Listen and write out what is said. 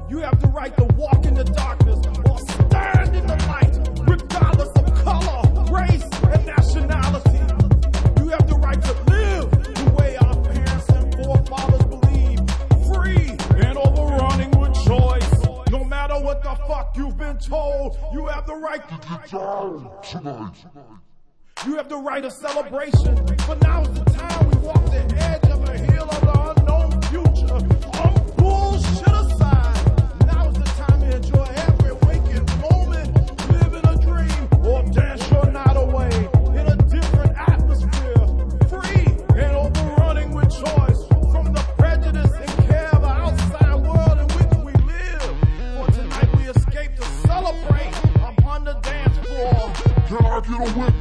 You have the right to walk in the darkness or stand in the light, regardless of color, race, and nationality. You have the right to live the way our parents and forefathers believe, free and overrunning with choice. No matter what the fuck you've been told, you have the right to get down tonight. You have the right of celebration, but now's the time we walk the edge of a hill of the unknown future. Bullshit aside, now's the time to enjoy every waking moment, live in a dream, or dance your night away in a different atmosphere, free and overrunning with choice from the prejudice and care of the outside world in which we live. For tonight we escape to celebrate upon the dance floor. Can I get a witness?